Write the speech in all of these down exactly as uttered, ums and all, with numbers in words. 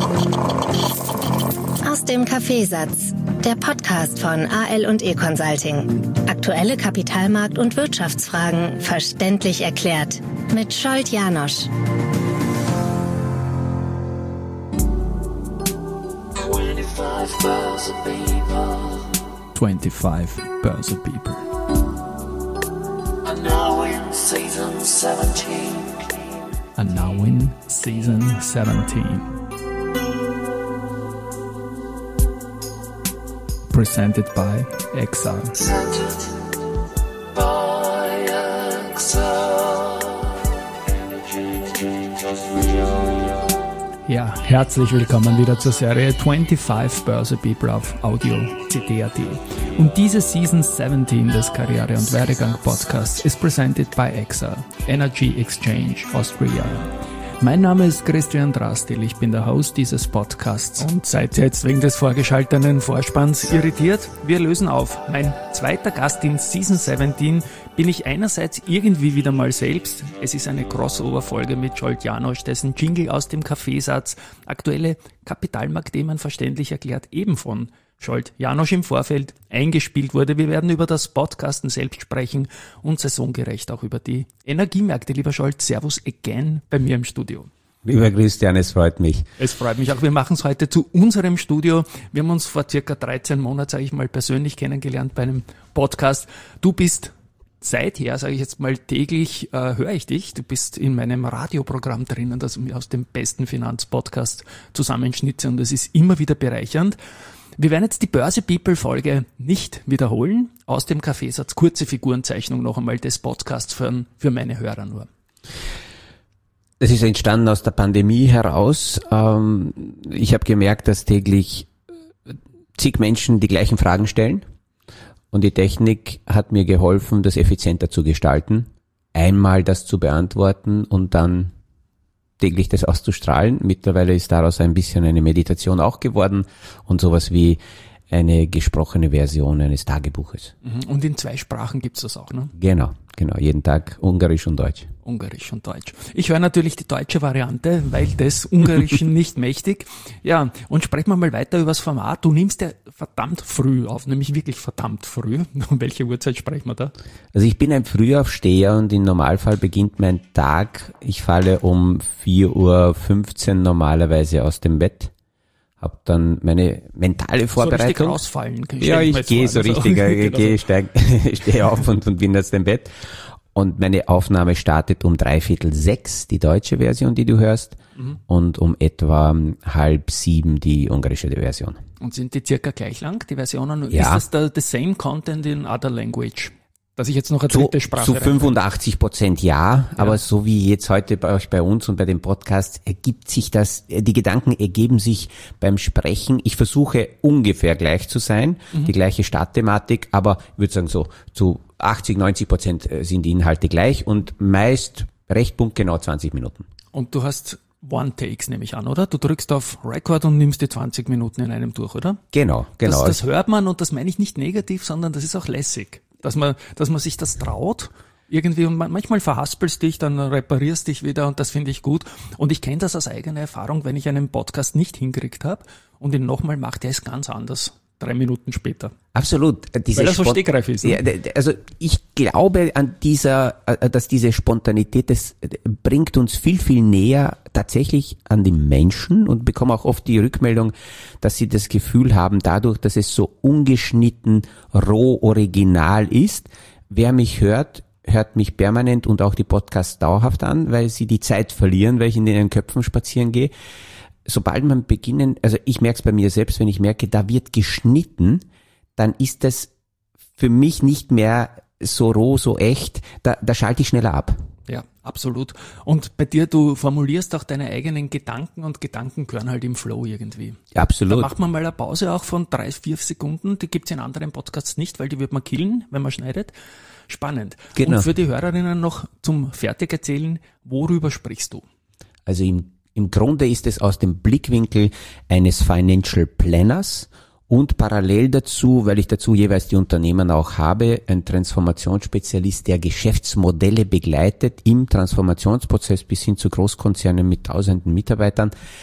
Aus dem Kaffeesatz, der Podcast von A L und E Consulting. Aktuelle Kapitalmarkt- und Wirtschaftsfragen verständlich erklärt. Mit Scholt Janosch. twenty-five Börse People. And now in season seventeen. And now in season seventeen. Presented by Exar. Presented by Exar. Ja, herzlich willkommen wieder zur Serie twenty-five Börse People auf Audio C D punkt A T. Und diese Season seventeen des Karriere- und Werdegang Podcasts ist presented by Exar, Energy Exchange Austria. Mein Name ist Christian Drastil, ich bin der Host dieses Podcasts und seid ihr jetzt wegen des vorgeschalteten Vorspanns irritiert? Wir lösen auf. Mein zweiter Gast in Season seventeen bin ich einerseits irgendwie wieder mal selbst. Es ist eine Crossover-Folge mit Scholt Janosch, dessen Jingle aus dem Kaffeesatz aktuelle Kapitalmarktthemen verständlich erklärt eben von Scholt Janosch im Vorfeld eingespielt wurde. Wir werden über das Podcasten selbst sprechen und saisongerecht auch über die Energiemärkte. Lieber Scholt, Servus again bei mir im Studio. Lieber Christian, es freut mich. Es freut mich auch. Wir machen es heute zu unserem Studio. Wir haben uns vor circa dreizehn Monaten, sage ich mal, persönlich kennengelernt bei einem Podcast. Du bist seither, sage ich jetzt mal, täglich äh, höre ich dich. Du bist in meinem Radioprogramm drinnen, das ich aus dem besten Finanzpodcast zusammenschnitze und das ist immer wieder bereichernd. Wir werden jetzt die Börse People Folge nicht wiederholen. Aus dem Kaffeesatz kurze Figurenzeichnung noch einmal des Podcasts für, für meine Hörer nur. Das ist entstanden aus der Pandemie heraus. Ich habe gemerkt, dass täglich zig Menschen die gleichen Fragen stellen. Und die Technik hat mir geholfen, das effizienter zu gestalten. Einmal das zu beantworten und dann täglich das auszustrahlen. Mittlerweile ist daraus ein bisschen eine Meditation auch geworden und sowas wie eine gesprochene Version eines Tagebuches. Und in zwei Sprachen gibt's das auch, ne? Genau, genau. Jeden Tag Ungarisch und Deutsch. Ungarisch und Deutsch. Ich höre natürlich die deutsche Variante, weil des Ungarischen nicht mächtig. Ja, und sprechen wir mal weiter über das Format. Du nimmst ja verdammt früh auf, nämlich wirklich verdammt früh. Um welche Uhrzeit sprechen wir da? Also ich bin ein Frühaufsteher und im Normalfall beginnt mein Tag. Ich falle um vier Uhr fünfzehn normalerweise aus dem Bett. Hab dann meine mentale Vorbereitung. So richtig rausfallen. Ja, ich gehe so richtig, ich gehe, steig, stehe auf und, und bin jetzt im Bett. Und meine Aufnahme startet um dreiviertel sechs, die deutsche Version, die du hörst, mhm. und um etwa halb sieben die ungarische Version. Und sind die circa gleich lang, die Versionen? Ja. Ist das the same content in other language? Dass ich jetzt noch eine dritte zu, Sprache Zu fünfundachtzig Prozent ja, ja, aber so wie jetzt heute bei euch, bei uns und bei dem Podcast ergibt sich das, die Gedanken ergeben sich beim Sprechen. Ich versuche ungefähr gleich zu sein, mhm. die gleiche Startthematik, aber ich würde sagen so zu achtzig, neunzig Prozent sind die Inhalte gleich und meist recht punktgenau zwanzig Minuten. Und du hast One-Takes, nehme ich an, oder? Du drückst auf Record und nimmst die zwanzig Minuten in einem durch, oder? Genau, genau. Das, das hört man und das meine ich nicht negativ, sondern das ist auch lässig. Dass man, dass man sich das traut, irgendwie, und manchmal verhaspelst dich, dann reparierst dich wieder und das finde ich gut. Und ich kenne das aus eigener Erfahrung, wenn ich einen Podcast nicht hingekriegt habe und ihn nochmal mache, der ist ganz anders. Drei Minuten später. Absolut. Diese Weil er so Spont- stegreif ist. Ne? Ja, also ich glaube an dieser, dass diese Spontanität, das bringt uns viel, viel näher tatsächlich an die Menschen und bekomme auch oft die Rückmeldung, dass sie das Gefühl haben, dadurch, dass es so ungeschnitten, roh, original ist. Wer mich hört, hört mich permanent und auch die Podcasts dauerhaft an, weil sie die Zeit verlieren, weil ich in ihren Köpfen spazieren gehe. Sobald man beginnen, also ich merke es bei mir selbst, wenn ich merke, da wird geschnitten, dann ist das für mich nicht mehr so roh, so echt, da, da schalte ich schneller ab. Ja, absolut. Und bei dir, du formulierst auch deine eigenen Gedanken und Gedanken gehören halt im Flow irgendwie. Absolut. Da macht man mal eine Pause auch von drei, vier Sekunden, die gibt's in anderen Podcasts nicht, weil die wird man killen, wenn man schneidet. Spannend. Genau. Und für die Hörerinnen noch zum Fertigerzählen, worüber sprichst du? Also im Im Grunde ist es aus dem Blickwinkel eines Financial Planners und parallel dazu, weil ich dazu jeweils die Unternehmen auch habe, ein Transformationsspezialist, der Geschäftsmodelle begleitet im Transformationsprozess bis hin zu Großkonzernen mit tausenden Mitarbeitern.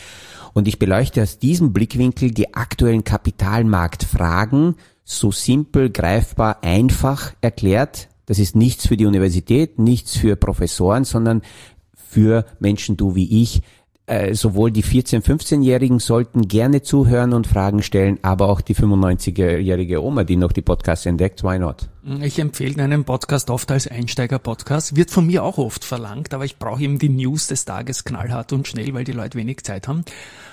Und ich beleuchte aus diesem Blickwinkel die aktuellen Kapitalmarktfragen, so simpel, greifbar, einfach erklärt. Das ist nichts für die Universität, nichts für Professoren, sondern für Menschen, du wie ich. Äh, sowohl die vierzehn-, fünfzehnjährigen sollten gerne zuhören und Fragen stellen, aber auch die fünfundneunzigjährige Oma, die noch die Podcasts entdeckt, why not? Ich empfehle einen Podcast oft als Einsteiger-Podcast. Wird von mir auch oft verlangt, aber ich brauche eben die News des Tages knallhart und schnell, weil die Leute wenig Zeit haben.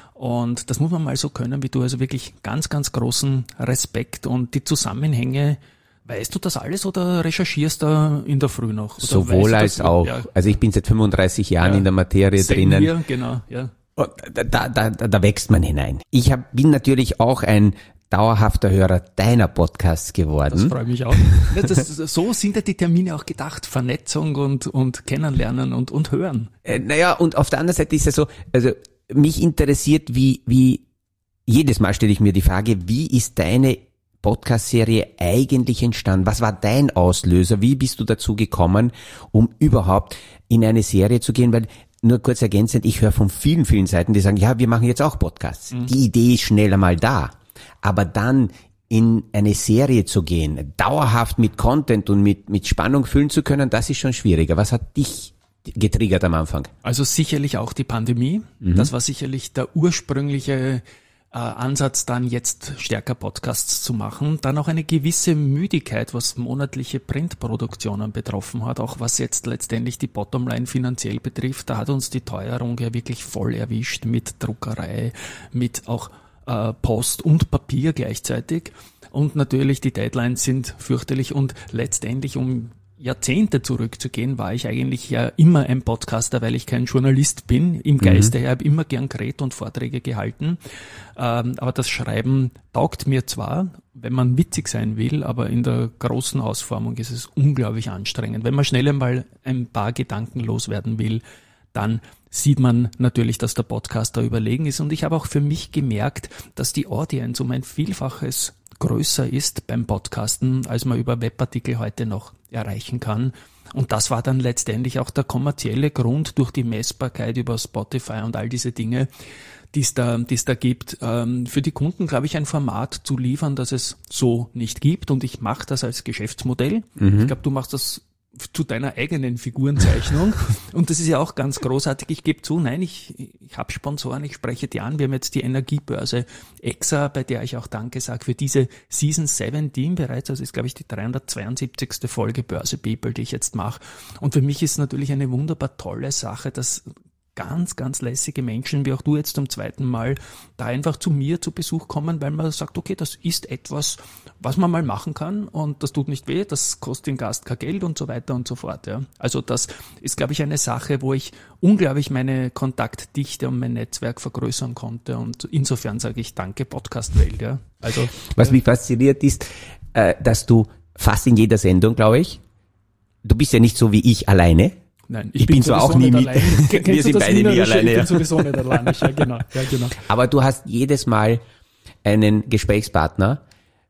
Und das muss man mal so können wie du. Also wirklich ganz, ganz großen Respekt und die Zusammenhänge. Weißt du das alles oder recherchierst du in der Früh noch? Oder Sowohl als das, auch. Ja. Also ich bin seit fünfunddreißig Jahren Ja. in der Materie Same drinnen. Hier, genau, ja. Und da, da, da, da wächst man hinein. Ich hab, bin natürlich auch ein dauerhafter Hörer deiner Podcasts Das geworden. freut mich auch. Ja, das, so sind ja die Termine auch gedacht. Vernetzung und, und Kennenlernen und, und Hören. Äh, naja, und auf der anderen Seite ist es so, also mich interessiert, wie, wie, jedes Mal stelle ich mir die Frage, wie ist deine Podcast-Serie eigentlich entstanden? Was war dein Auslöser? Wie bist du dazu gekommen, um überhaupt in eine Serie zu gehen? Weil, nur kurz ergänzend, ich höre von vielen, vielen Seiten, die sagen, ja, wir machen jetzt auch Podcasts. Mhm. Die Idee ist schnell einmal da. Aber dann in eine Serie zu gehen, dauerhaft mit Content und mit, mit Spannung füllen zu können, das ist schon schwieriger. Was hat dich getriggert am Anfang? Also sicherlich auch die Pandemie. Mhm. Das war sicherlich der ursprüngliche äh, Ansatz, dann jetzt stärker Podcasts zu machen. Dann auch eine gewisse Müdigkeit, was monatliche Printproduktionen betroffen hat, auch was jetzt letztendlich die Bottomline finanziell betrifft. Da hat uns die Teuerung ja wirklich voll erwischt mit Druckerei, mit auch äh, Post und Papier gleichzeitig. Und natürlich die Deadlines sind fürchterlich und letztendlich um Jahrzehnte zurückzugehen, war ich eigentlich ja immer ein Podcaster, weil ich kein Journalist bin. Im Geiste, mhm. ich habe immer gern geredet und Vorträge gehalten. Ähm, aber das Schreiben taugt mir zwar, wenn man witzig sein will, aber in der großen Ausformung ist es unglaublich anstrengend. Wenn man schnell einmal ein paar Gedanken loswerden will, dann sieht man natürlich, dass der Podcaster überlegen ist. Und ich habe auch für mich gemerkt, dass die Audience um ein Vielfaches größer ist beim Podcasten, als man über Webartikel heute noch erreichen kann. Und das war dann letztendlich auch der kommerzielle Grund durch die Messbarkeit über Spotify und all diese Dinge, die es da, die es da gibt, ähm, für die Kunden, glaube ich, ein Format zu liefern, das es so nicht gibt. Und ich mache das als Geschäftsmodell. Mhm. Ich glaube, du machst das zu deiner eigenen Figurenzeichnung. Und das ist ja auch ganz großartig. Ich gebe zu, nein, ich, ich habe Sponsoren, ich spreche die an. Wir haben jetzt die Energiebörse Exa, bei der ich auch Danke sage für diese Season siebzehn bereits. Also ist, glaube ich, die dreihundertzweiundsiebzigste Folge Börse People, die ich jetzt mache. Und für mich ist natürlich eine wunderbar tolle Sache, dass ganz, ganz lässige Menschen, wie auch du jetzt zum zweiten Mal, da einfach zu mir zu Besuch kommen, weil man sagt, okay, das ist etwas, was man mal machen kann und das tut nicht weh, das kostet den Gast kein Geld und so weiter und so fort. Ja. Also das ist, glaube ich, eine Sache, wo ich unglaublich meine Kontaktdichte und mein Netzwerk vergrößern konnte und insofern sage ich danke Podcast-Welt. Ja. Also, was ja. mich fasziniert ist, äh, dass du fast in jeder Sendung, glaube ich, du bist ja nicht so wie ich alleine. Nein, ich, ich bin, bin zwar auch nie mit. Wir sind beide nie alleine. Ich bin sowieso nicht alleine. Ja, genau. Ja, genau. Aber du hast jedes Mal einen Gesprächspartner.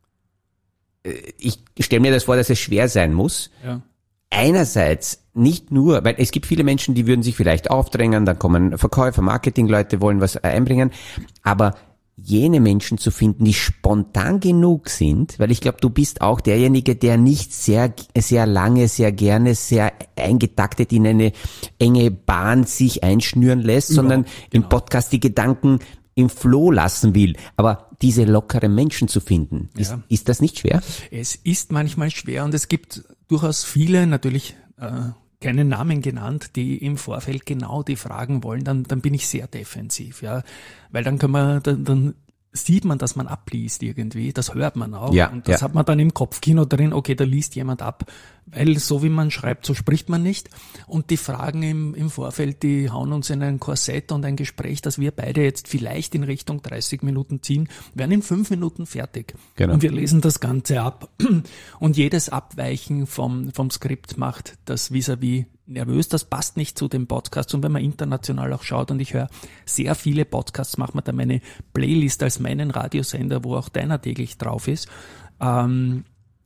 Ich stelle mir das vor, dass es schwer sein muss. Ja. Einerseits nicht nur, weil es gibt viele Menschen, die würden sich vielleicht aufdrängen, dann kommen Verkäufer, Marketingleute, wollen was einbringen, aber jene Menschen zu finden, die spontan genug sind, weil ich glaube, du bist auch derjenige, der nicht sehr, sehr lange, sehr gerne, sehr eingetaktet in eine enge Bahn sich einschnüren lässt, Überhaupt, sondern genau. im Podcast die Gedanken im Flow lassen will. Aber diese lockeren Menschen zu finden, ist, Ja. ist das nicht schwer? Es ist manchmal schwer und es gibt durchaus viele, natürlich äh, keine Namen genannt, die im Vorfeld genau die Fragen wollen, dann, dann bin ich sehr defensiv, ja, weil dann kann man, dann, dann sieht man, dass man abliest irgendwie, das hört man auch ja, und das ja. hat man dann im Kopfkino drin, okay, da liest jemand ab, weil so wie man schreibt, so spricht man nicht und die Fragen im, im Vorfeld, die hauen uns in ein Korsett und ein Gespräch, das wir beide jetzt vielleicht in Richtung dreißig Minuten ziehen, werden in fünf Minuten fertig Genau. und wir lesen das Ganze ab und jedes Abweichen vom, vom Skript macht das vis-à-vis nervös, das passt nicht zu dem Podcast und wenn man international auch schaut und ich höre sehr viele Podcasts, macht man da meine Playlist als meinen Radiosender, wo auch deiner täglich drauf ist, ähm,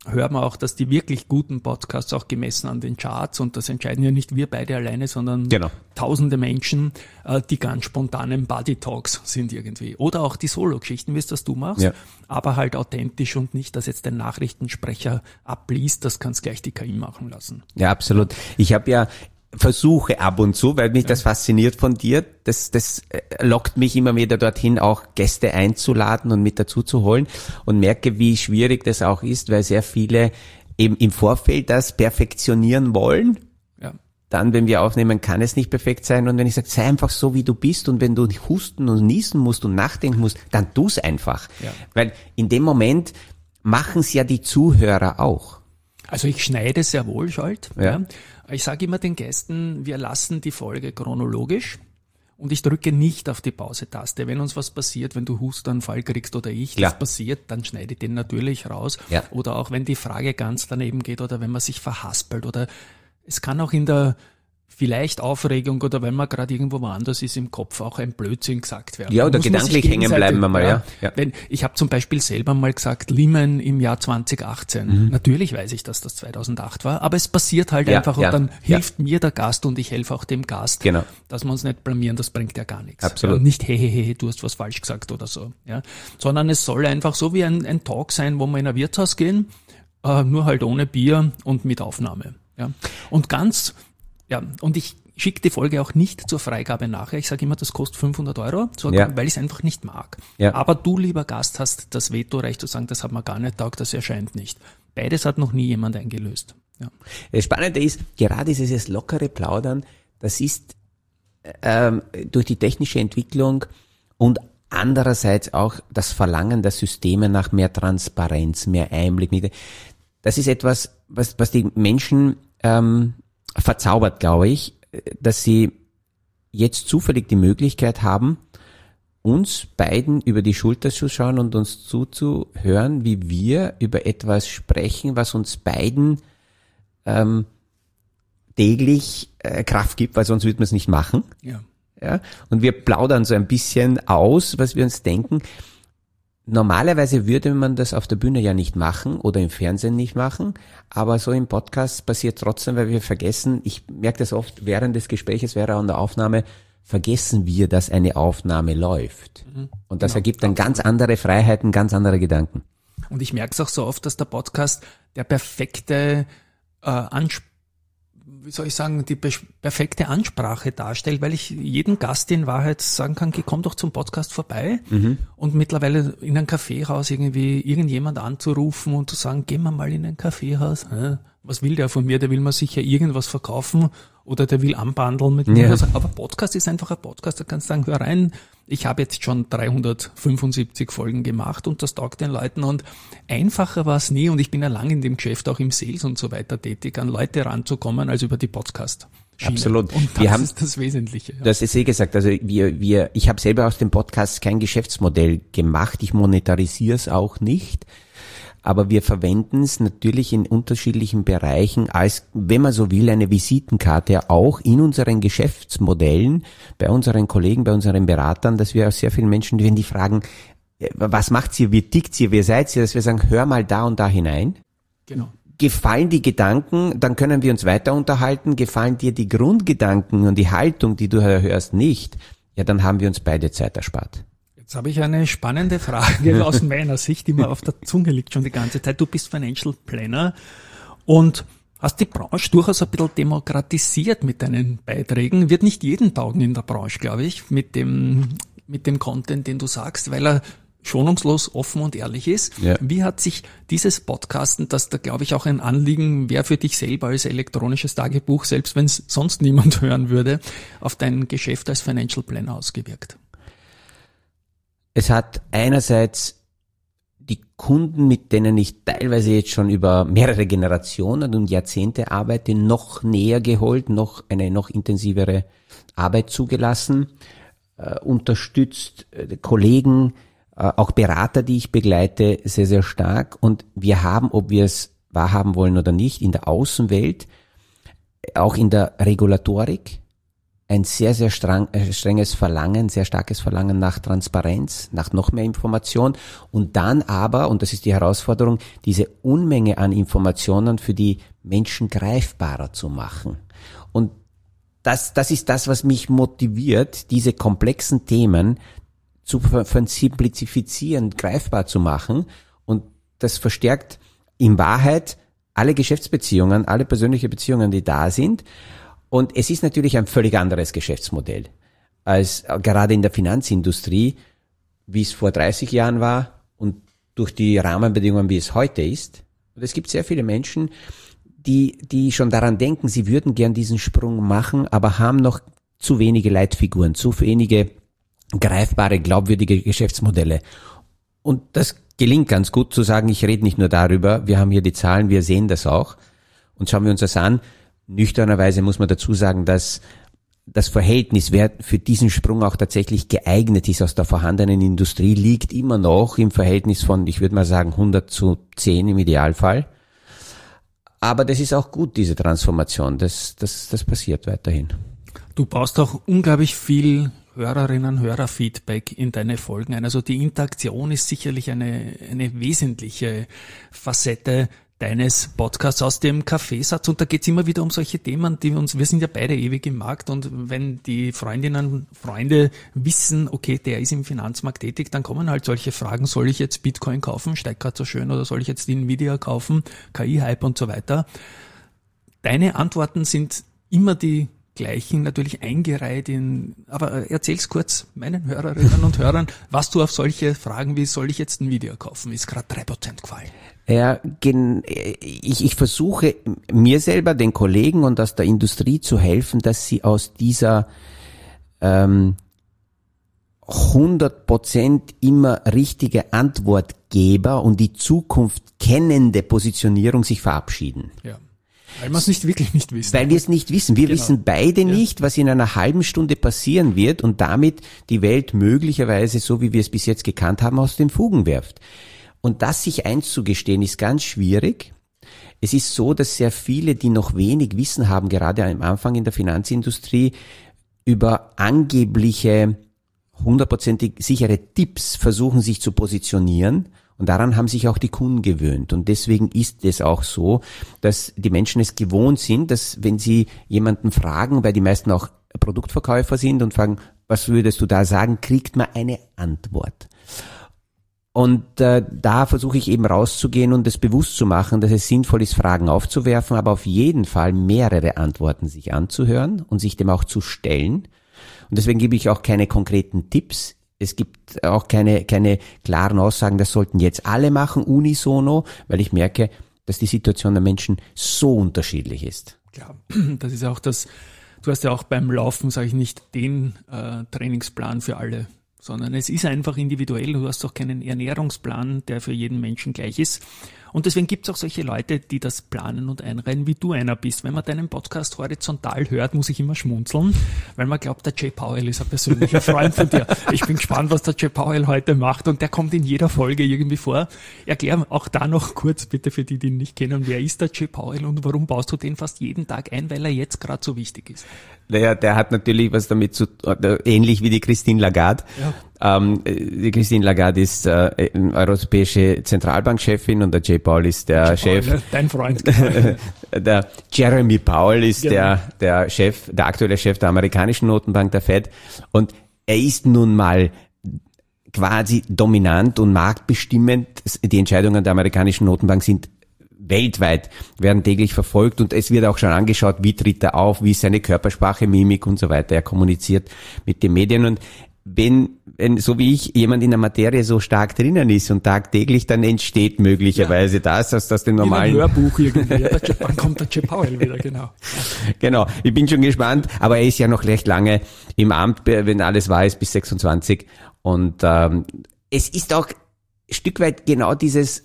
hört man auch, dass die wirklich guten Podcasts auch gemessen an den Charts, und das entscheiden ja nicht wir beide alleine, sondern Genau. tausende Menschen, äh, die ganz spontanen Buddy Talks sind irgendwie. Oder auch die Solo-Geschichten, wie es das du machst, Ja. aber halt authentisch und nicht, dass jetzt der Nachrichtensprecher abliest, das kann's gleich die K I machen lassen. Ja, absolut. Ich habe ja Versuche ab und zu, weil mich das fasziniert von dir. Das, das äh, lockt mich immer wieder dorthin, auch Gäste einzuladen und mit dazu zu holen, und merke, wie schwierig das auch ist, weil sehr viele eben im Vorfeld das perfektionieren wollen. Ja. Dann, wenn wir aufnehmen, kann es nicht perfekt sein. Und wenn ich sage, sei einfach so, wie du bist, und wenn du husten und niesen musst und nachdenken musst, dann tu's einfach. Ja. Weil in dem Moment machen es ja die Zuhörer auch. Also ich schneide sehr wohl, Scholt. Ja. Ja. Ich sage immer den Gästen, wir lassen die Folge chronologisch, und ich drücke nicht auf die Pause-Taste. Wenn uns was passiert, wenn du Hustanfall kriegst oder ich, Klar. das passiert, dann schneide ich den natürlich raus. Ja. Oder auch wenn die Frage ganz daneben geht oder wenn man sich verhaspelt, oder es kann auch in der vielleicht Aufregung oder wenn man gerade irgendwo woanders ist im Kopf auch ein Blödsinn gesagt werden. Ja, oder Muss man sich gedanklich hängen gegenseitig- bleiben wir mal, ja. Ja. Wenn, ich habe zum Beispiel selber mal gesagt, Lehman im Jahr zwanzig achtzehn. Mhm. Natürlich weiß ich, dass das zweitausendacht war, aber es passiert halt Ja, einfach, ja, und dann ja. hilft mir der Gast und ich helfe auch dem Gast, Genau. dass wir uns nicht blamieren, das bringt ja gar nichts. Absolut. Ja, nicht hehehe, du hast was falsch gesagt oder so. Ja, sondern es soll einfach so wie ein, ein Talk sein, wo wir in ein Wirtshaus gehen, äh, nur halt ohne Bier und mit Aufnahme. Ja, und ganz, ja, und ich schicke die Folge auch nicht zur Freigabe nachher. Ich sage immer, das kostet fünfhundert Euro, so, Ja. weil ich es einfach nicht mag. Ja. Aber du, lieber Gast, hast das Vetorecht zu sagen, das hat man gar nicht taugt, das erscheint nicht. Beides hat noch nie jemand eingelöst. Ja. Das Spannende ist, gerade dieses lockere Plaudern, das ist ähm, durch die technische Entwicklung und andererseits auch das Verlangen der Systeme nach mehr Transparenz, mehr Einblick. Das ist etwas, was, was die Menschen ähm, verzaubert, glaube ich, dass sie jetzt zufällig die Möglichkeit haben, uns beiden über die Schulter zu schauen und uns zuzuhören, wie wir über etwas sprechen, was uns beiden ähm, täglich äh, Kraft gibt, weil sonst würden wir es nicht machen. Ja. Ja? Und wir plaudern so ein bisschen aus, was wir uns denken. Normalerweise würde man das auf der Bühne ja nicht machen oder im Fernsehen nicht machen, aber so im Podcast passiert trotzdem, weil wir vergessen, ich merke das oft während des Gespräches, während an der Aufnahme, vergessen wir, dass eine Aufnahme läuft. Mhm. Und das Genau. ergibt dann ganz andere Freiheiten, ganz andere Gedanken. Und ich merke es auch so oft, dass der Podcast der perfekte äh, Ansp- wie soll ich sagen, die be- perfekte Ansprache darstellt, weil ich jeden Gast in Wahrheit sagen kann, geh, komm doch zum Podcast vorbei, Mhm. und mittlerweile in ein Kaffeehaus irgendwie irgendjemand anzurufen und zu sagen, gehen wir mal in ein Kaffeehaus. Hä? Was will der von mir? Der will mir sicher irgendwas verkaufen oder der will anbandeln mit mir. Ja. Also, aber Podcast ist einfach ein Podcast, da kannst du sagen, hör rein, ich habe jetzt schon dreihundertfünfundsiebzig Folgen gemacht und das taugt den Leuten, und einfacher war es nie, und ich bin ja lange in dem Geschäft auch im Sales und so weiter tätig, an Leute ranzukommen als über die Podcast. Absolut. Und das Wir haben- ist das Wesentliche. Ja. Das ist eh gesagt, also wir, wir, ich habe selber aus dem Podcast kein Geschäftsmodell gemacht, ich monetarisiere es auch nicht, aber wir verwenden es natürlich in unterschiedlichen Bereichen als, wenn man so will, eine Visitenkarte auch in unseren Geschäftsmodellen, bei unseren Kollegen, bei unseren Beratern, dass wir auch sehr vielen Menschen, wenn die fragen, was macht ihr, wie tickt ihr, wer seid ihr, dass wir sagen, hör mal da und da hinein. Genau. Gefallen die Gedanken, dann können wir uns weiter unterhalten. Gefallen dir die Grundgedanken und die Haltung, die du hörst, nicht, ja, dann haben wir uns beide Zeit erspart. Jetzt habe ich eine spannende Frage aus meiner Sicht, die mir auf der Zunge liegt schon die ganze Zeit. Du bist Financial Planner und hast die Branche durchaus ein bisschen demokratisiert mit deinen Beiträgen. Wird nicht jeden taugen in der Branche, glaube ich, mit dem, mit dem Content, den du sagst, weil er schonungslos, offen und ehrlich ist. Ja. Wie hat sich dieses Podcasten, das da glaube ich auch ein Anliegen wäre für dich selber als elektronisches Tagebuch, selbst wenn es sonst niemand hören würde, auf dein Geschäft als Financial Planner ausgewirkt? Es hat einerseits die Kunden, mit denen ich teilweise jetzt schon über mehrere Generationen und Jahrzehnte arbeite, noch näher geholt, noch eine noch intensivere Arbeit zugelassen, äh, unterstützt äh, Kollegen, äh, auch Berater, die ich begleite, sehr, sehr stark. Und wir haben, ob wir es wahrhaben wollen oder nicht, in der Außenwelt, auch in der Regulatorik, ein sehr, sehr streng, äh, strenges Verlangen, sehr starkes Verlangen nach Transparenz, nach noch mehr Information und dann aber, und das ist die Herausforderung, diese Unmenge an Informationen für die Menschen greifbarer zu machen. Und das, das ist das, was mich motiviert, diese komplexen Themen zu versimplifizieren, greifbar zu machen, und das verstärkt in Wahrheit alle Geschäftsbeziehungen, alle persönliche Beziehungen, die da sind. Und es ist natürlich ein völlig anderes Geschäftsmodell als gerade in der Finanzindustrie, wie es vor dreißig Jahren war und durch die Rahmenbedingungen, wie es heute ist. Und es gibt sehr viele Menschen, die, die schon daran denken, sie würden gern diesen Sprung machen, aber haben noch zu wenige Leitfiguren, zu wenige greifbare, glaubwürdige Geschäftsmodelle. Und das gelingt ganz gut zu sagen, ich rede nicht nur darüber, wir haben hier die Zahlen, wir sehen das auch. Und schauen wir uns das an. Nüchternerweise muss man dazu sagen, dass das Verhältnis, wer für diesen Sprung auch tatsächlich geeignet ist aus der vorhandenen Industrie, liegt immer noch im Verhältnis von, ich würde mal sagen, hundert zu zehn im Idealfall. Aber das ist auch gut, diese Transformation. Das, das, das passiert weiterhin. Du baust auch unglaublich viel Hörerinnen, Hörerfeedback in deine Folgen ein. Also die Interaktion ist sicherlich eine, eine wesentliche Facette deines Podcasts aus dem Kaffeesatz, und da geht's immer wieder um solche Themen, die uns, wir sind ja beide ewig im Markt, und wenn die Freundinnen, Freunde wissen, okay, der ist im Finanzmarkt tätig, dann kommen halt solche Fragen, soll ich jetzt Bitcoin kaufen, steigt gerade so schön, oder soll ich jetzt Nvidia kaufen, K I-Hype und so weiter. Deine Antworten sind immer die gleichen, natürlich eingereiht in, aber erzähl's kurz meinen Hörerinnen und Hörern, was du auf solche Fragen wie, soll ich jetzt Nvidia kaufen, ist gerade drei Prozent gefallen. Ja, ich, ich versuche mir selber, den Kollegen und aus der Industrie zu helfen, dass sie aus dieser ähm, hundert Prozent immer richtige Antwortgeber und die Zukunft kennende Positionierung sich verabschieden. Ja. Weil wir es nicht wirklich nicht wissen. Weil wir es nicht wissen. Wir genau. wissen beide ja. nicht, was in einer halben Stunde passieren wird und damit die Welt möglicherweise, so wie wir es bis jetzt gekannt haben, aus den Fugen wirft. Und das sich einzugestehen, ist ganz schwierig. Es ist so, dass sehr viele, die noch wenig Wissen haben, gerade am Anfang in der Finanzindustrie, über angebliche hundertprozentig sichere Tipps versuchen, sich zu positionieren. Und daran haben sich auch die Kunden gewöhnt. Und deswegen ist es auch so, dass die Menschen es gewohnt sind, dass wenn sie jemanden fragen, weil die meisten auch Produktverkäufer sind und fragen, was würdest du da sagen, kriegt man eine Antwort. Und äh, da versuche ich eben rauszugehen und es bewusst zu machen, dass es sinnvoll ist, Fragen aufzuwerfen, aber auf jeden Fall mehrere Antworten sich anzuhören und sich dem auch zu stellen. Und deswegen gebe ich auch keine konkreten Tipps. Es gibt auch keine keine klaren Aussagen, das sollten jetzt alle machen, unisono, weil ich merke, dass die Situation der Menschen so unterschiedlich ist. Klar, das ist auch das, du hast ja auch beim Laufen, sage ich nicht, den äh, Trainingsplan für alle, sondern es ist einfach individuell. Du hast auch keinen Ernährungsplan, der für jeden Menschen gleich ist. Und deswegen gibt es auch solche Leute, die das planen und einreihen, wie du einer bist. Wenn man deinen Podcast horizontal hört, muss ich immer schmunzeln, weil man glaubt, der Jay Powell ist ein persönlicher Freund von dir. Ich bin gespannt, was der Jay Powell heute macht, und der kommt in jeder Folge irgendwie vor. Erklär auch da noch kurz bitte für die, die ihn nicht kennen, wer ist der Jay Powell und warum baust du den fast jeden Tag ein, weil er jetzt gerade so wichtig ist? Naja, der hat natürlich was damit zu tun, ähnlich wie die Christine Lagarde. Ja. Ähm, die Christine Lagarde ist äh, europäische Zentralbankchefin und der Jay Powell ist der Jay Chef. Powell, dein Freund. Der Jeremy Powell ist genau. der der Chef, der aktuelle Chef der amerikanischen Notenbank, der Fed. Und er ist nun mal quasi dominant und marktbestimmend. Die Entscheidungen der amerikanischen Notenbank sind weltweit, werden täglich verfolgt, und es wird auch schon angeschaut, wie tritt er auf, wie ist seine Körpersprache, Mimik und so weiter. Er kommuniziert mit den Medien, und wenn, wenn so wie ich jemand in der Materie so stark drinnen ist und tagtäglich, dann entsteht möglicherweise ja. das aus, aus dem normalen... Wie ein Hörbuch irgendwie. Ja, der, dann kommt der Jay Powell wieder, genau. Genau, ich bin schon gespannt, aber er ist ja noch recht lange im Amt, wenn alles wahr ist, bis sechsundzwanzig. Und ähm, es ist auch ein Stück weit genau dieses...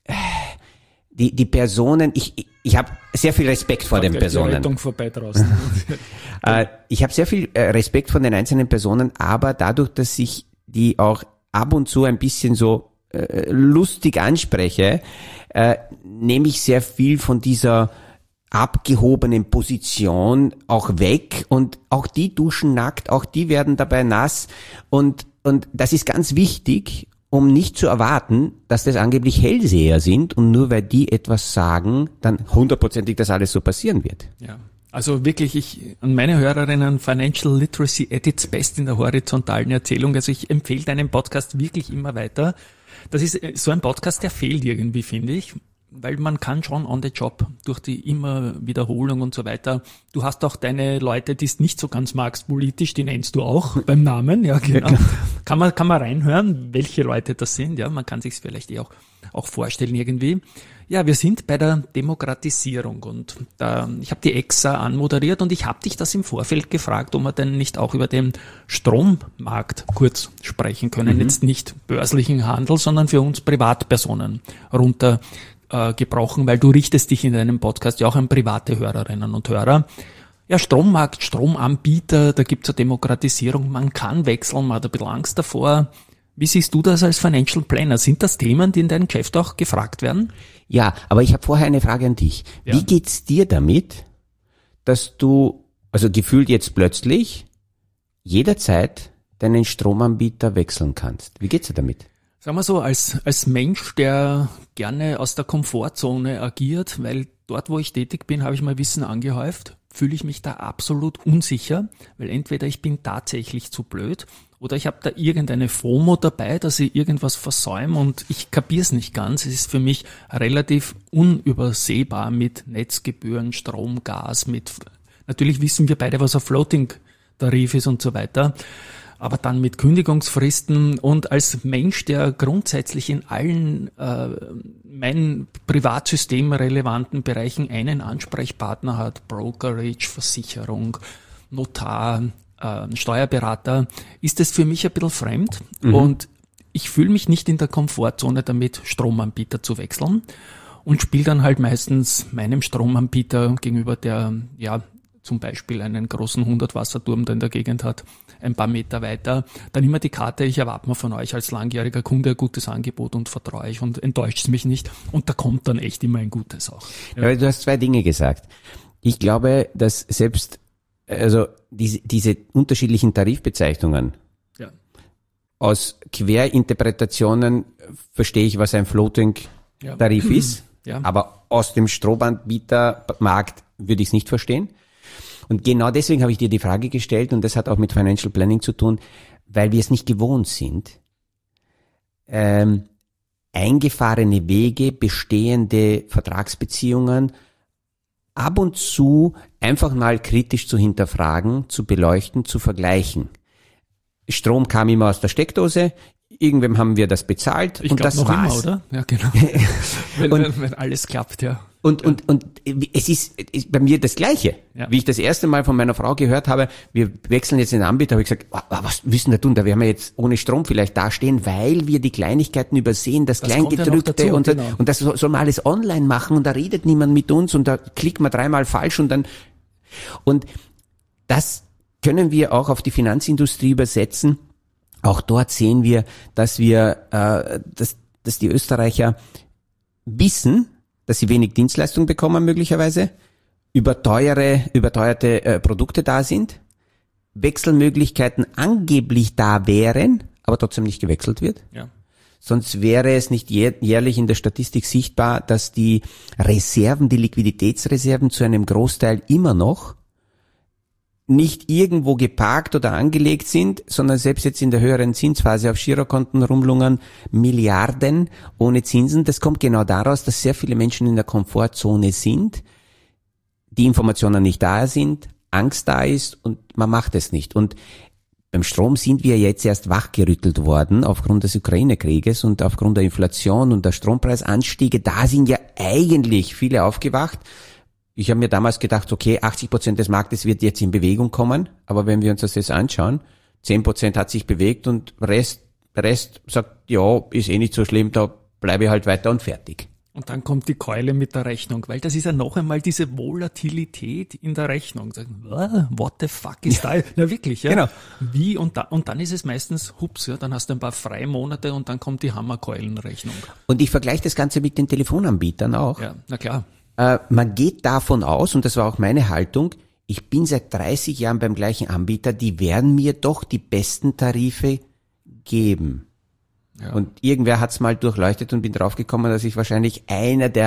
Die, die Personen, ich, ich, ich habe sehr viel Respekt vor den Personen. Die Rettung vorbei draußen. äh, ich habe sehr viel äh, Respekt vor den einzelnen Personen, aber dadurch, dass ich die auch ab und zu ein bisschen so äh, lustig anspreche, äh, nehme ich sehr viel von dieser abgehobenen Position auch weg und auch die duschen nackt, auch die werden dabei nass und, und das ist ganz wichtig, um nicht zu erwarten, dass das angeblich Hellseher sind und nur weil die etwas sagen, dann hundertprozentig das alles so passieren wird. Ja. Also wirklich, ich an meine Hörerinnen, Financial Literacy at its best in der horizontalen Erzählung. Also ich empfehle deinen Podcast wirklich immer weiter. Das ist so ein Podcast, der fehlt irgendwie, finde ich. Weil man kann schon on the job durch die immer Wiederholung und so weiter. Du hast auch deine Leute, die es nicht so ganz magst politisch, die nennst du auch beim Namen, ja genau. Ja, kann man kann man reinhören, welche Leute das sind, ja, man kann sich's vielleicht eh auch auch vorstellen irgendwie. Ja, wir sind bei der Demokratisierung und da, ich habe die Exa anmoderiert und ich habe dich das im Vorfeld gefragt, ob wir denn nicht auch über den Strommarkt kurz sprechen können. Mhm. Jetzt nicht börslichen Handel, sondern für uns Privatpersonen runter gebrochen, weil du richtest dich in deinem Podcast ja auch an private Hörerinnen und Hörer. Ja, Strommarkt, Stromanbieter, da gibt's eine Demokratisierung, man kann wechseln, man hat ein bisschen Angst davor. Wie siehst du das als Financial Planner? Sind das Themen, die in deinem Geschäft auch gefragt werden? Ja, aber ich habe vorher eine Frage an dich. Ja. Wie geht's dir damit, dass du, also gefühlt jetzt plötzlich, jederzeit deinen Stromanbieter wechseln kannst? Wie geht's dir damit? Sagen wir so, als, als Mensch, der gerne aus der Komfortzone agiert, weil dort, wo ich tätig bin, habe ich mal Wissen angehäuft, fühle ich mich da absolut unsicher, weil entweder ich bin tatsächlich zu blöd oder ich habe da irgendeine FOMO dabei, dass ich irgendwas versäume und ich kapiere es nicht ganz. Es ist für mich relativ unübersehbar mit Netzgebühren, Strom, Gas, mit, natürlich wissen wir beide, was ein Floating-Tarif ist und so weiter. Aber dann mit Kündigungsfristen und als Mensch, der grundsätzlich in allen äh, meinen Privatsystem relevanten Bereichen einen Ansprechpartner hat, Brokerage, Versicherung, Notar, äh, Steuerberater, ist es für mich ein bisschen fremd. Mhm. Und ich fühle mich nicht in der Komfortzone damit, Stromanbieter zu wechseln und spiele dann halt meistens meinem Stromanbieter gegenüber, der ja zum Beispiel einen großen hundert-Wasserturm da in der Gegend hat, ein paar Meter weiter, dann immer die Karte, ich erwarte mir von euch als langjähriger Kunde ein gutes Angebot und vertraue euch und enttäuscht es mich nicht. Und da kommt dann echt immer ein Gutes auch. Ja. Ja, du hast zwei Dinge gesagt. Ich glaube, dass selbst, also diese, diese unterschiedlichen Tarifbezeichnungen, ja. Aus Querinterpretationen verstehe ich, was ein Floating-Tarif ja. ist, ja. Aber aus dem Stromanbietermarkt würde ich es nicht verstehen. Und genau deswegen habe ich dir die Frage gestellt, und das hat auch mit Financial Planning zu tun, weil wir es nicht gewohnt sind, ähm, eingefahrene Wege, bestehende Vertragsbeziehungen ab und zu einfach mal kritisch zu hinterfragen, zu beleuchten, zu vergleichen. Strom kam immer aus der Steckdose, irgendwem haben wir das bezahlt ich und glaub, das noch war's. Immer, oder? Ja, genau. wenn, und, wenn, wenn alles klappt, ja. Und, ja. und, und es ist, ist bei mir das Gleiche. Ja. Wie ich das erste Mal von meiner Frau gehört habe, wir wechseln jetzt den Anbieter, habe ich gesagt, was müssen wir tun? Da werden wir jetzt ohne Strom vielleicht dastehen, weil wir die Kleinigkeiten übersehen, das, das Kleingedrückte ja und, genau. und das soll man alles online machen und da redet niemand mit uns und da klickt man dreimal falsch und dann, und das können wir auch auf die Finanzindustrie übersetzen. Auch dort sehen wir, dass wir, äh, dass, dass die Österreicher wissen, dass sie wenig Dienstleistung bekommen möglicherweise, überteure, überteuerte äh, Produkte da sind, Wechselmöglichkeiten angeblich da wären, aber trotzdem nicht gewechselt wird. Ja. Sonst wäre es nicht jährlich in der Statistik sichtbar, dass die Reserven, die Liquiditätsreserven zu einem Großteil immer noch nicht irgendwo geparkt oder angelegt sind, sondern selbst jetzt in der höheren Zinsphase auf Girokonten rumlungern Milliarden ohne Zinsen. Das kommt genau daraus, dass sehr viele Menschen in der Komfortzone sind, die Informationen nicht da sind, Angst da ist und man macht es nicht. Und beim Strom sind wir jetzt erst wachgerüttelt worden aufgrund des Ukraine-Krieges und aufgrund der Inflation und der Strompreisanstiege. Da sind ja eigentlich viele aufgewacht. Ich habe mir damals gedacht, okay, achtzig Prozent des Marktes wird jetzt in Bewegung kommen, aber wenn wir uns das jetzt anschauen, zehn Prozent hat sich bewegt und Rest, Rest sagt, ja, ist eh nicht so schlimm, da bleibe ich halt weiter und fertig. Und dann kommt die Keule mit der Rechnung, weil das ist ja noch einmal diese Volatilität in der Rechnung. Sagen, what the fuck ist da? Na wirklich, ja. Genau. Wie und, da, und dann ist es meistens, hups, ja, dann hast du ein paar freie Monate und dann kommt die Hammerkeulenrechnung. Und ich vergleiche das Ganze mit den Telefonanbietern auch. Ja, na klar. äh, man geht davon aus, und das war auch meine Haltung, ich bin seit dreißig Jahren beim gleichen Anbieter, die werden mir doch die besten Tarife geben. Ja. Und irgendwer hat's mal durchleuchtet und bin draufgekommen, dass ich wahrscheinlich einer der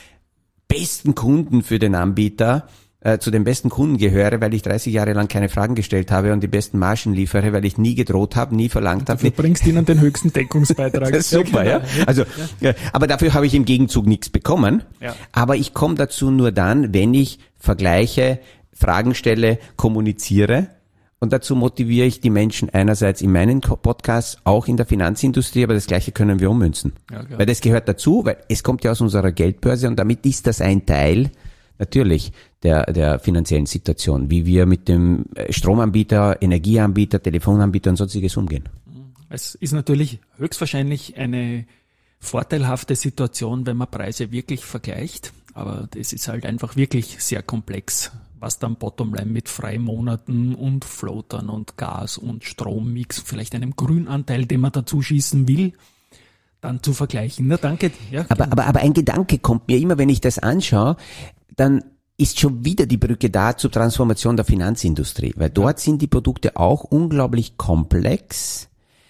besten Kunden für den Anbieter, äh, zu den besten Kunden gehöre, weil ich dreißig Jahre lang keine Fragen gestellt habe und die besten Margen liefere, weil ich nie gedroht habe, nie verlangt habe. Du bringst ihnen den höchsten Deckungsbeitrag. Das ist super, ja. Also, ja. Aber dafür habe ich im Gegenzug nichts bekommen. Ja. Aber ich komme dazu nur dann, wenn ich vergleiche, Fragen stelle, kommuniziere. Und dazu motiviere ich die Menschen einerseits in meinen Podcasts, auch in der Finanzindustrie, aber das Gleiche können wir ummünzen. Ja, weil das gehört dazu, weil es kommt ja aus unserer Geldbörse und damit ist das ein Teil natürlich der, der finanziellen Situation, wie wir mit dem Stromanbieter, Energieanbieter, Telefonanbieter und sonstiges umgehen. Es ist natürlich höchstwahrscheinlich eine vorteilhafte Situation, wenn man Preise wirklich vergleicht, aber das ist halt einfach wirklich sehr komplex, was dann Bottomline mit Freimonaten und Floatern und Gas und Strommix, vielleicht einem Grünanteil, den man dazu schießen will, dann zu vergleichen. Na, danke. Ja, aber, aber, aber ein Gedanke kommt mir immer, wenn ich das anschaue, dann ist schon wieder die Brücke da zur Transformation der Finanzindustrie, weil dort sind die Produkte auch unglaublich komplex.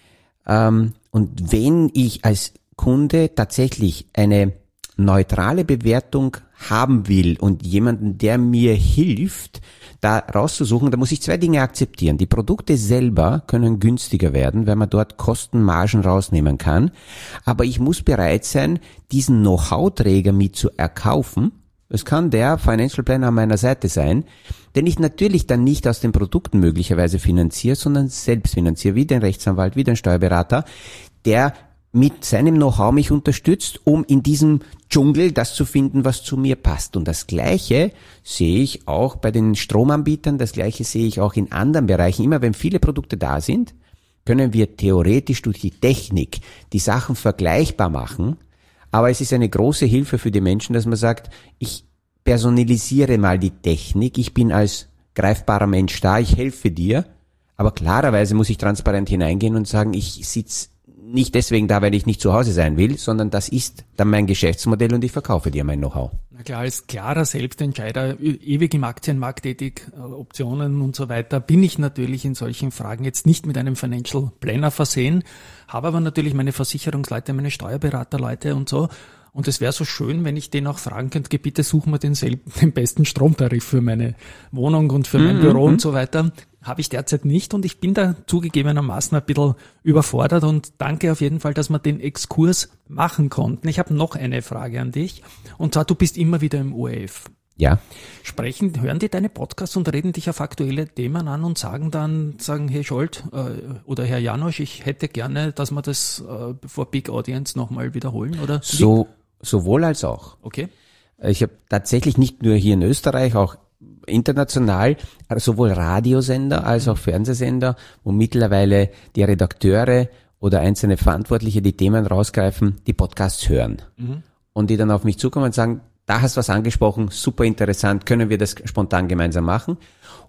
Ähm, und wenn ich als Kunde tatsächlich eine neutrale Bewertung haben will und jemanden, der mir hilft, da rauszusuchen, da muss ich zwei Dinge akzeptieren. Die Produkte selber können günstiger werden, weil man dort Kostenmargen rausnehmen kann. Aber ich muss bereit sein, diesen Know-how-Träger mit zu erkaufen. Es kann der Financial Planner an meiner Seite sein, den ich natürlich dann nicht aus den Produkten möglicherweise finanziere, sondern selbst finanziere, wie den Rechtsanwalt, wie den Steuerberater, der mit seinem Know-how mich unterstützt, um in diesem Dschungel das zu finden, was zu mir passt. Und das Gleiche sehe ich auch bei den Stromanbietern, das Gleiche sehe ich auch in anderen Bereichen. Immer wenn viele Produkte da sind, können wir theoretisch durch die Technik die Sachen vergleichbar machen. Aber es ist eine große Hilfe für die Menschen, dass man sagt, ich personalisiere mal die Technik, ich bin als greifbarer Mensch da, ich helfe dir. Aber klarerweise muss ich transparent hineingehen und sagen, ich sitze nicht deswegen da, weil ich nicht zu Hause sein will, sondern das ist dann mein Geschäftsmodell und ich verkaufe dir mein Know-how. Na klar, als klarer Selbstentscheider, ewig im Aktienmarkt tätig, Optionen und so weiter, bin ich natürlich in solchen Fragen jetzt nicht mit einem Financial Planner versehen, habe aber natürlich meine Versicherungsleute, meine Steuerberaterleute und so. Und es wäre so schön, wenn ich den auch fragen könnte, bitte such mir den, selben, den besten Stromtarif für meine Wohnung und für mein mhm. Büro und so weiter. Habe ich derzeit nicht und ich bin da zugegebenermaßen ein bisschen überfordert und danke auf jeden Fall, dass wir den Exkurs machen konnten. Ich habe noch eine Frage an dich und zwar, du bist immer wieder im O R F. Ja. Sprechen, hören die deine Podcasts und reden dich auf aktuelle Themen an und sagen dann, sagen, Herr Scholz äh, oder Herr Janosch, ich hätte gerne, dass wir das äh, vor Big Audience nochmal wiederholen, oder? So, sowohl als auch. Okay. Ich habe tatsächlich nicht nur hier in Österreich, auch international, sowohl Radiosender als auch Fernsehsender, wo mittlerweile die Redakteure oder einzelne Verantwortliche die Themen rausgreifen, die Podcasts hören. Mhm. Und die dann auf mich zukommen und sagen, da hast du was angesprochen, super interessant, können wir das spontan gemeinsam machen.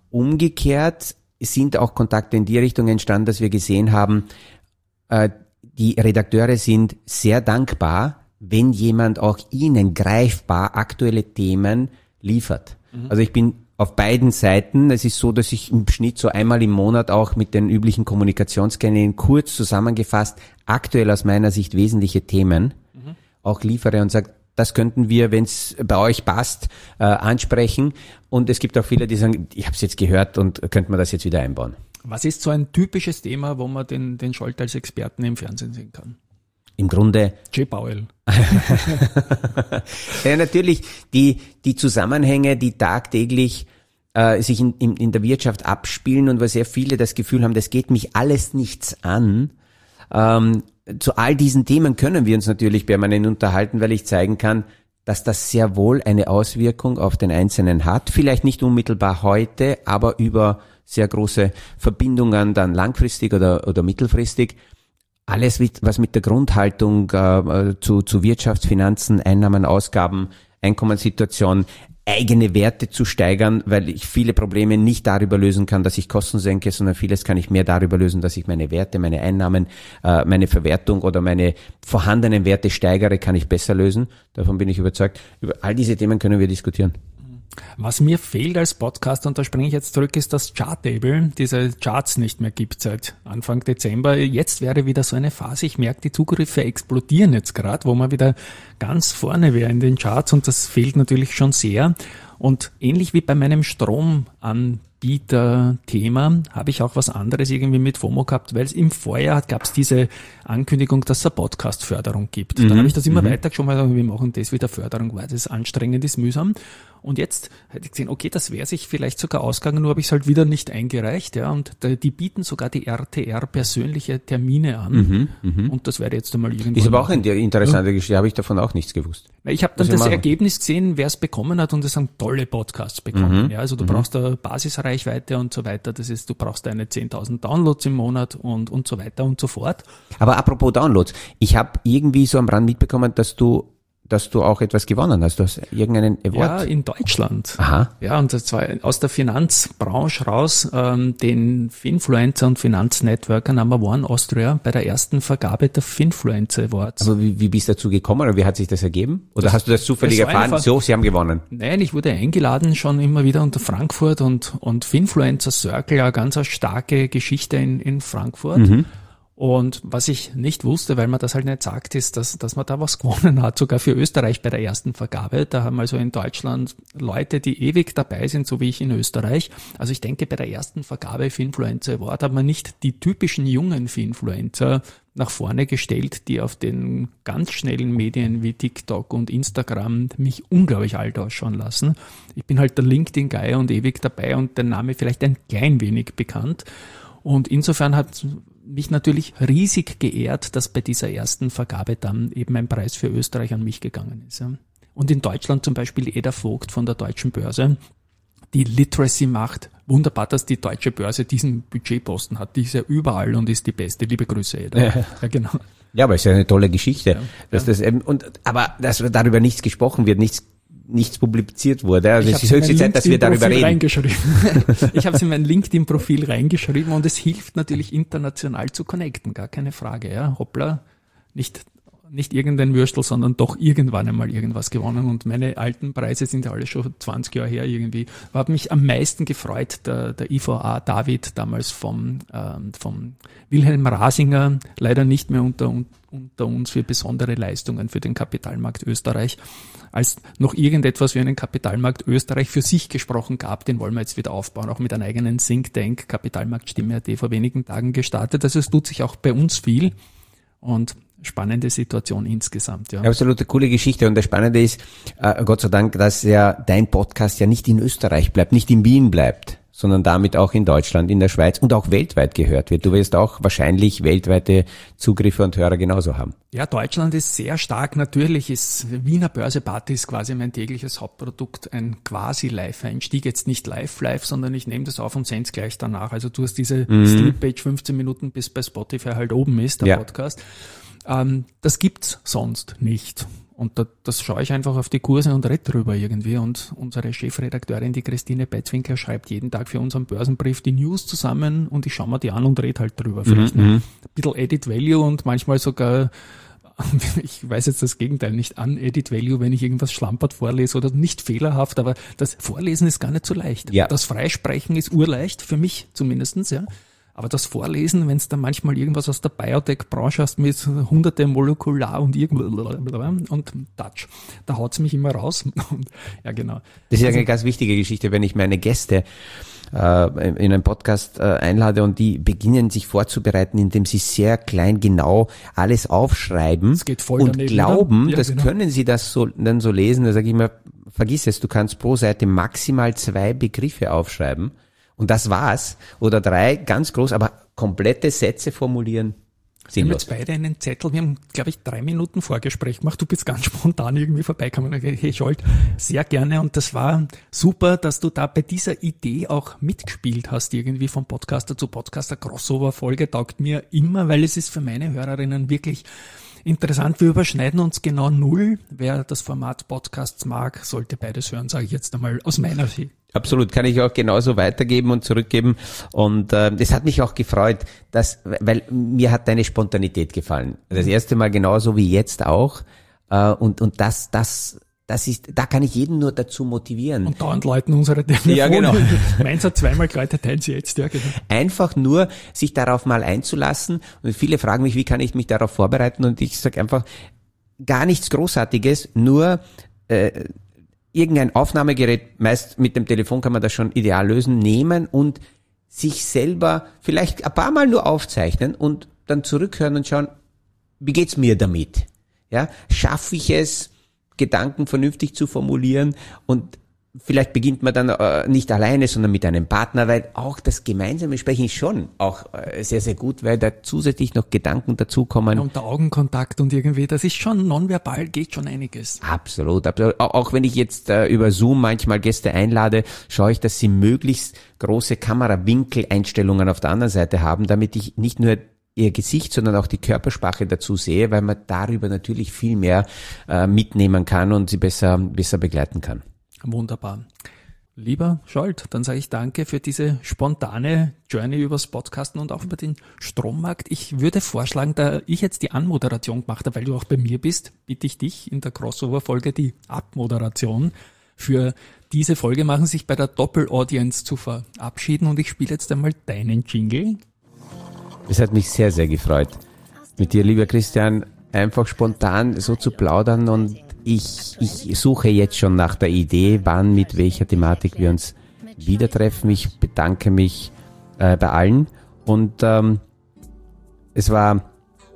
Umgekehrt sind auch Kontakte in die Richtung entstanden, dass wir gesehen haben, äh, die Redakteure sind sehr dankbar, wenn jemand auch ihnen greifbar aktuelle Themen liefert. Mhm. Also ich bin auf beiden Seiten. Es ist so, dass ich im Schnitt so einmal im Monat auch mit den üblichen Kommunikationskanälen kurz zusammengefasst aktuell aus meiner Sicht wesentliche Themen mhm. auch liefere und sage, das könnten wir, wenn es bei euch passt, äh, ansprechen. Und es gibt auch viele, die sagen, ich habe es jetzt gehört und könnte man das jetzt wieder einbauen. Was ist so ein typisches Thema, wo man den, den Scholz als Experten im Fernsehen sehen kann? Im Grunde Jay Powell. Ja, natürlich die die Zusammenhänge, die tagtäglich äh, sich in, in, in der Wirtschaft abspielen und wo sehr viele das Gefühl haben, das geht mich alles nichts an. Ähm, zu all diesen Themen können wir uns natürlich permanent unterhalten, weil ich zeigen kann, dass das sehr wohl eine Auswirkung auf den Einzelnen hat. Vielleicht nicht unmittelbar heute, aber über sehr große Verbindungen dann langfristig oder, oder mittelfristig. Alles, was mit der Grundhaltung äh, zu, zu Wirtschaftsfinanzen, Einnahmen, Ausgaben, Einkommenssituation, eigene Werte zu steigern, weil ich viele Probleme nicht darüber lösen kann, dass ich Kosten senke, sondern vieles kann ich mehr darüber lösen, dass ich meine Werte, meine Einnahmen, äh, meine Verwertung oder meine vorhandenen Werte steigere, kann ich besser lösen. Davon bin ich überzeugt. Über all diese Themen können wir diskutieren. Was mir fehlt als Podcaster, und da springe ich jetzt zurück, ist das Charttable. Diese Charts nicht mehr gibt seit Anfang Dezember. Jetzt wäre wieder so eine Phase. Ich merke, die Zugriffe explodieren jetzt gerade, wo man wieder ganz vorne wäre in den Charts, und das fehlt natürlich schon sehr. Und ähnlich wie bei meinem Stromanbieter-Thema habe ich auch was anderes irgendwie mit FOMO gehabt, weil es im Vorjahr gab es diese Ankündigung, dass es eine Podcast-Förderung gibt. Mhm. Dann habe ich das immer mhm. weiter geschoben, weil wir machen das wieder Förderung, weil das anstrengend ist, mühsam. Und jetzt hätte ich gesehen, okay, das wäre sich vielleicht sogar ausgegangen, nur habe ich es halt wieder nicht eingereicht. Ja. Und die bieten sogar die R T R persönliche Termine an. Mhm, mh. Und das wäre jetzt einmal irgendwo. Ist aber auch eine interessante ja. Geschichte, habe ich davon auch nichts gewusst. Ich habe dann das machen. Ergebnis gesehen, wer es bekommen hat, und es haben tolle Podcasts bekommen. Mhm, ja, also du mhm. brauchst eine Basisreichweite und so weiter. Das ist, du brauchst deine zehntausend Downloads im Monat und, und so weiter und so fort. Aber apropos Downloads, ich habe irgendwie so am Rand mitbekommen, dass du dass du auch etwas gewonnen hast. Du hast irgendeinen Award. Ja, in Deutschland. Aha. Ja, und das war aus der Finanzbranche raus, ähm, den Finfluencer und Finanznetworker Number One Austria bei der ersten Vergabe der Finfluencer Awards. Aber wie, wie bist du dazu gekommen, oder wie hat sich das ergeben? Oder das, hast du das zufällig erfahren? Einfach, so, sie haben gewonnen. Nein, ich wurde eingeladen schon immer wieder unter Frankfurt, und, und Finfluencer Circle, ja, ganz eine starke Geschichte in, in Frankfurt. Mhm. Und was ich nicht wusste, weil man das halt nicht sagt, ist, dass, dass man da was gewonnen hat, sogar für Österreich bei der ersten Vergabe. Da haben also in Deutschland Leute, die ewig dabei sind, so wie ich in Österreich. Also ich denke, bei der ersten Vergabe Finfluencer Award hat man nicht die typischen jungen Finfluencer nach vorne gestellt, die auf den ganz schnellen Medien wie TikTok und Instagram mich unglaublich alt ausschauen lassen. Ich bin halt der LinkedIn-Guy und ewig dabei und der Name vielleicht ein klein wenig bekannt. Und insofern hat mich natürlich riesig geehrt, dass bei dieser ersten Vergabe dann eben ein Preis für Österreich an mich gegangen ist. Und in Deutschland zum Beispiel Eda Vogt von der Deutschen Börse, die Literacy macht. Wunderbar, dass die Deutsche Börse diesen Budgetposten hat. Die ist ja überall und ist die beste. Liebe Grüße, Eda. Ja, ja genau. Ja, aber es ist ja eine tolle Geschichte. Ja, dass ja. das eben, und, aber dass darüber nichts gesprochen wird, nichts nichts publiziert wurde. Also es ist höchste Zeit, dass wir darüber reden. Ich habe es in mein LinkedIn-Profil reingeschrieben, und es hilft natürlich international zu connecten, gar keine Frage. Ja, hoppla, nicht nicht irgendein Würstel, sondern doch irgendwann einmal irgendwas gewonnen, und meine alten Preise sind ja alle schon zwanzig Jahre her irgendwie. Hat mich am meisten gefreut, der, der I V A David, damals vom, ähm, vom Wilhelm Rasinger, leider nicht mehr unter, unter uns, für besondere Leistungen für den Kapitalmarkt Österreich. Als noch irgendetwas wie einen Kapitalmarkt Österreich für sich gesprochen gab, den wollen wir jetzt wieder aufbauen, auch mit einem eigenen Think Tank. Kapitalmarktstimme hat vor wenigen Tagen gestartet. Also es tut sich auch bei uns viel, und spannende Situation insgesamt. Ja. Absolute coole Geschichte, und das Spannende ist, äh, Gott sei Dank, dass ja dein Podcast ja nicht in Österreich bleibt, nicht in Wien bleibt, sondern damit auch in Deutschland, in der Schweiz und auch weltweit gehört wird. Du wirst auch wahrscheinlich weltweite Zugriffe und Hörer genauso haben. Ja, Deutschland ist sehr stark. Natürlich ist Wiener Börseparty ist quasi mein tägliches Hauptprodukt, ein quasi Live-Einstieg. Jetzt nicht live-live, sondern ich nehme das auf und sende es gleich danach. Also du hast diese mhm. Sleep-Page fünfzehn Minuten, bis bei Spotify halt oben ist, der ja. Podcast. Ähm, das gibt's sonst nicht. Und da, das schaue ich einfach auf die Kurse und rede drüber irgendwie. Und unsere Chefredakteurin, die Christine Betzwinker, schreibt jeden Tag für unseren Börsenbrief die News zusammen, und ich schaue mir die an und rede halt drüber. Vielleicht mhm. ein bisschen Edit Value und manchmal sogar, ich weiß jetzt das Gegenteil, nicht an Edit Value, wenn ich irgendwas schlampert vorlese oder nicht fehlerhaft, aber das Vorlesen ist gar nicht so leicht. Ja. Das Freisprechen ist urleicht, für mich zumindestens, ja. Aber das Vorlesen, wenn es da manchmal irgendwas aus der Biotech-Branche hast mit hunderte Molekular und irgend und Touch, da haut's mich immer raus. Ja, genau. Das ist ja eine ganz wichtige Geschichte, wenn ich meine Gäste äh, in einen Podcast äh, einlade und die beginnen sich vorzubereiten, indem sie sehr klein genau alles aufschreiben das geht voll und daneben, glauben, ja, das genau. können sie das so dann so lesen. Da sage ich immer, vergiss es, du kannst pro Seite maximal zwei Begriffe aufschreiben. Und das war's. Oder drei, ganz groß, aber komplette Sätze formulieren. Sinnlos. Wir haben jetzt beide einen Zettel, wir haben, glaube ich, drei Minuten Vorgespräch gemacht. Du bist ganz spontan irgendwie vorbeigekommen. Hey Scholt, sehr gerne. Und das war super, dass du da bei dieser Idee auch mitgespielt hast, irgendwie von Podcaster zu Podcaster. Crossover-Folge taugt mir immer, weil es ist für meine Hörerinnen wirklich Interessant, wir überschneiden uns genau null. Wer das Format Podcasts mag, sollte beides hören, sage ich jetzt einmal aus meiner Sicht. Absolut, kann ich auch genauso weitergeben und zurückgeben. Und äh, das hat mich auch gefreut, dass, weil mir hat deine Spontanität gefallen. Das erste Mal genauso wie jetzt auch. Äh, und und das das das ist, da kann ich jeden nur dazu motivieren. Und dauernd läuten unsere Telefone. Ja, genau. Meins hat zweimal geläutet, teilen Sie jetzt. Ja, genau. Einfach nur sich darauf mal einzulassen. Und viele fragen mich, wie kann ich mich darauf vorbereiten? Und ich sage einfach, gar nichts Großartiges, nur äh, irgendein Aufnahmegerät, meist mit dem Telefon kann man das schon ideal lösen, nehmen und sich selber vielleicht ein paar Mal nur aufzeichnen und dann zurückhören und schauen, wie geht's mir damit? Ja, schaffe ich es, Gedanken vernünftig zu formulieren, und vielleicht beginnt man dann äh, nicht alleine, sondern mit einem Partner, weil auch das gemeinsame Sprechen ist schon auch äh, sehr, sehr gut, weil da zusätzlich noch Gedanken dazukommen. Ja, und der Augenkontakt und irgendwie, das ist schon nonverbal, geht schon einiges. Absolut, absolut. Auch, auch wenn ich jetzt äh, über Zoom manchmal Gäste einlade, schaue ich, dass sie möglichst große Kamerawinkeleinstellungen auf der anderen Seite haben, damit ich nicht nur ihr Gesicht, sondern auch die Körpersprache dazu sehe, weil man darüber natürlich viel mehr äh, mitnehmen kann und sie besser besser begleiten kann. Wunderbar. Lieber Scholt, dann sage ich danke für diese spontane Journey übers Podcasten und auch über den Strommarkt. Ich würde vorschlagen, da ich jetzt die Anmoderation gemacht habe, weil du auch bei mir bist, bitte ich dich in der Crossover-Folge die Abmoderation für diese Folge machen, sich bei der Doppel-Audience zu verabschieden, und ich spiele jetzt einmal deinen Jingle. Es hat mich sehr, sehr gefreut, mit dir, lieber Christian, einfach spontan so zu plaudern, und ich, ich suche jetzt schon nach der Idee, wann, mit welcher Thematik wir uns wieder treffen. Ich bedanke mich äh, bei allen, und ähm, es war...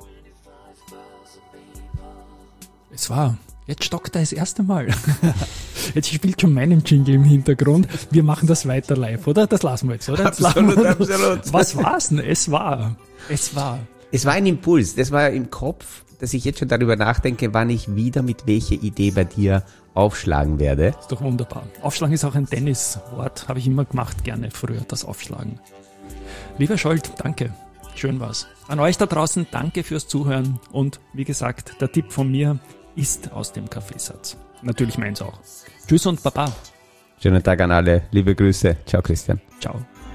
Es war... Jetzt stockt er das erste Mal. Jetzt spielt schon meinen Jingle im Hintergrund. Wir machen das weiter live, oder? Das lassen wir jetzt, oder? Jetzt Absolut, wir absolut. Was war's denn? Es war. Es war. Es war ein Impuls, das war im Kopf, dass ich jetzt schon darüber nachdenke, wann ich wieder mit welcher Idee bei dir aufschlagen werde. Ist doch wunderbar. Aufschlagen ist auch ein Tenniswort, habe ich immer gemacht, gerne früher, das Aufschlagen. Lieber Scholt, danke. Schön war's. An euch da draußen, danke fürs Zuhören, und wie gesagt, der Tipp von mir ist aus dem Kaffeesatz. Natürlich meins auch. Tschüss und Baba. Schönen Tag an alle. Liebe Grüße. Ciao, Christian. Ciao.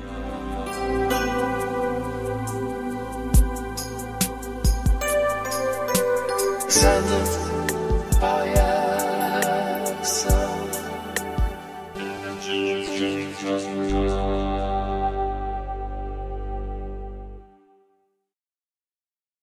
Sended by Alexa.